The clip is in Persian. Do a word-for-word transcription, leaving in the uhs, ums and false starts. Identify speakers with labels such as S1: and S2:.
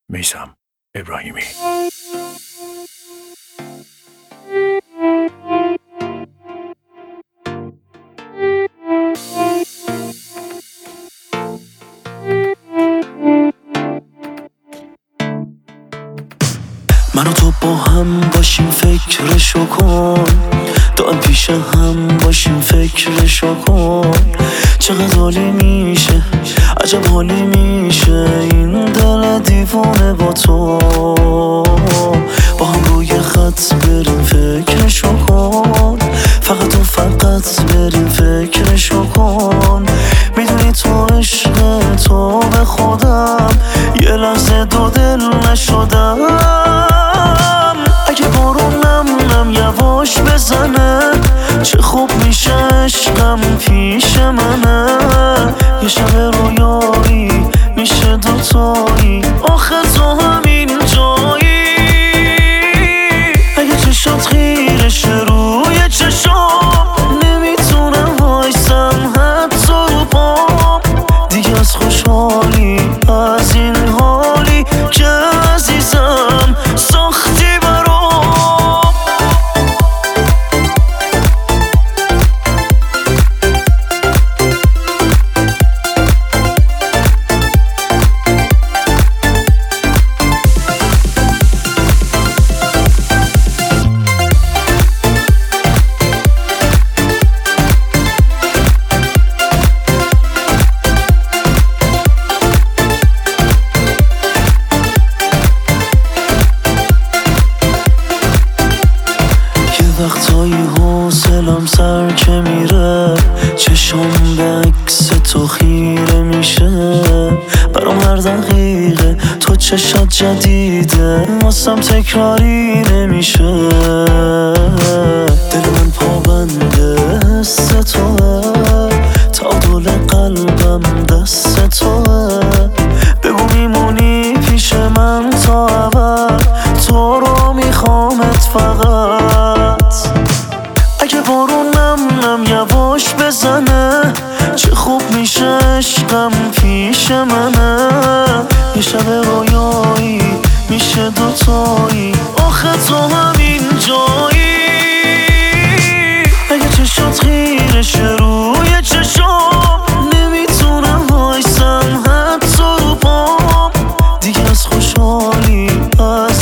S1: میثم ابراهیمی.
S2: من و تو با هم باشیم فکرشو کن، دائم پیش هم باشیم فکرشو کن. چقدر حالی میشه، عجب حالی میشه این دل دیوانه با تو. با هم روی خط بریم فکرشو کن، فقط و فقط بریم فکرشو کن. میدونی تو عشق تو به خودم یه لحظه دو دل نشدم. اگه بارون نم نم یواش بزنه چه خوب میشه عشقم پیش منه. یه شب رویایی میشه دوتایی، آخه تو همین جایی. اگه چشات خیرش روی چشام نمیتونم وایسم حتی رو پام. دیگه از خوشحالی از این حالی که عزیزم ساختی برام. وقتایی حوصلم سر که میره، چشم به عکس تو خیره میشه. برام هر دقیقه تو چشات جدیده، واسم تکراری نمیشه. دل من پابنده حس توه، تعادل قلبم دست توه. بگو میمونی پیش من تا ابد، تو رو میخوامت فقط. اگه بارون نم نم یواش بزنه چه خوب میشه عشقم پیش منه. یه شب رویایی میشه دوتایی، آخه تو همین جایی. اگه چشات خیرش روی چشام نمیتونم وایسم حتی رو پام. دیگه از خوشحالی از